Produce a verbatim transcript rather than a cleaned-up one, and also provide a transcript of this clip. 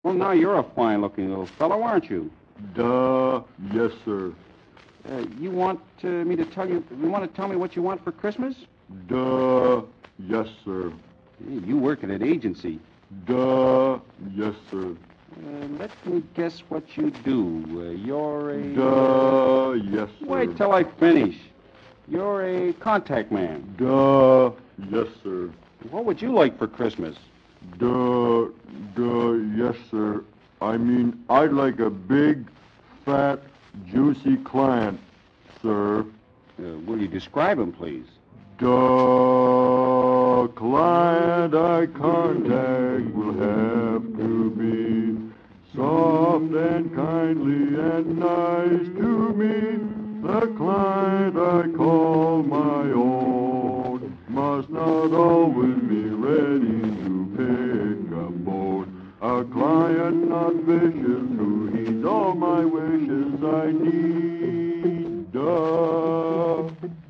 Well, now you're a fine-looking little fellow, aren't you? Duh, yes, sir. Uh, you want uh, me to tell you... You want to tell me what you want for Christmas? Duh, yes, sir. Hey, you work at an agency. Duh, yes, sir. Uh, let me guess what you do. Uh, you're a... Duh, yes, sir. Wait till I finish. You're a contact man. Duh, yes, sir. What would you like for Christmas? Duh, duh, yes, sir. I mean, I'd like a big, fat, juicy client, sir. Uh, will you describe him, please? The client I contact will have to be soft and kindly and nice to me. The client I call my own must not always be ready to pick a bone. A client not vicious who heeds all my wishes I need. Duh.